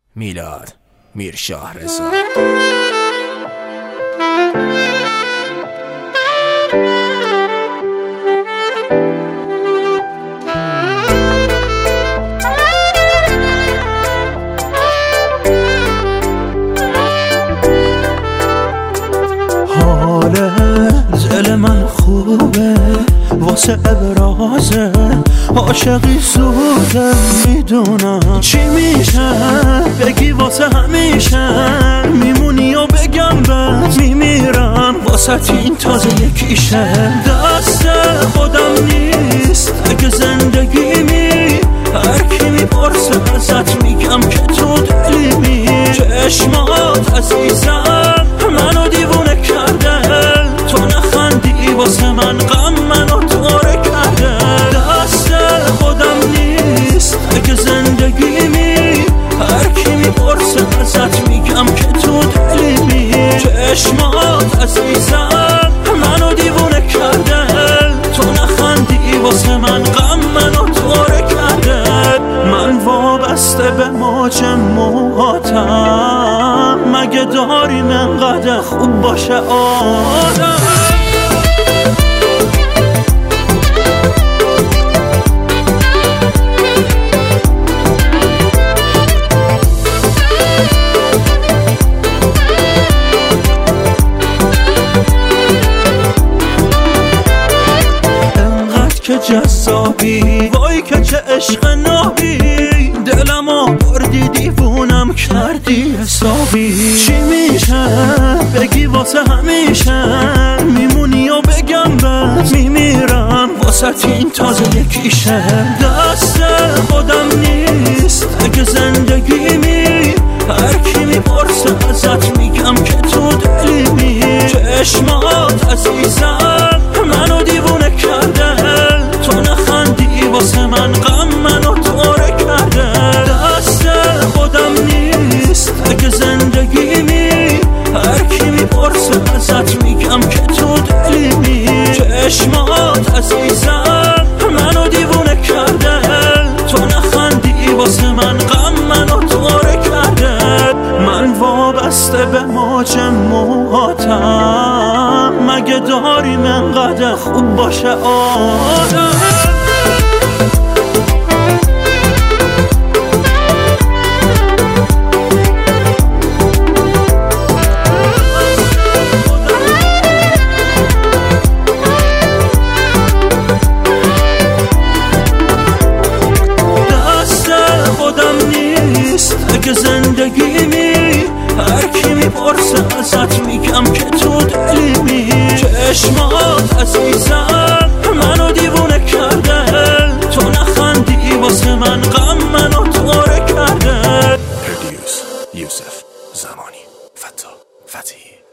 میلاد میرشاهرضا. حال دل من خوبه واسه ابرازه، عاشقی زوده میدونم چی میشه، بگی واسه همیشه میمونی و بگم بس میمیرم واسه این تازه یکیشه. دست خودم نیست اگه زندگیمی، هر کی میپرسه ازت میگم که تو دلیمی. چشمات عزیزم منو دیوونه کرده، تو نخندی واسه من غم منو طوره کرده. دست خودم نیست اگه زندگیمی، هر کی میپرسه ازت میگم که تو دلیمی. چشمات عزیزم منو دیوونه کرده، تو نخندی واسه من غم منو طوره کرده. من وابسته به موج موهاتم، مگه داریم انقدر خوب باشه آدم. که جذابی وای که چه عشق نابی، دلمو بردی دیوونم کردی حسابی. چی میشه بگی واسه همیشه میمونی و بگم بس میمیرم واسه این تازه یکیشه. دست خودم نیست اگه زندگیمی، هر کی میپرسه ازت میگم که تو دلیمی. چشمات عزیزم منو دیوونه کرده، تو نخندی واسه من غم منو طوره کرده. دست خودم نیست اگه زندگیمی، هر کی میپرسه ازت میگم که تو دلیمی. چشمات عزیزم منو دیوونه کرده، تو نخندی واسه من غم منو طوره کرده. من وابسته به موج موهاتم، مگه داریم انقدر خوب باشه آدم. اگه زندگیمی، هر کی میپرسه ازت میگم که تو دلیمی. چشمات عزیزم منو دیوونه کرده، تو نخندی واسه من غم منو طوره کرده. پرودیوس یوسف زمانی، فتا فتحی.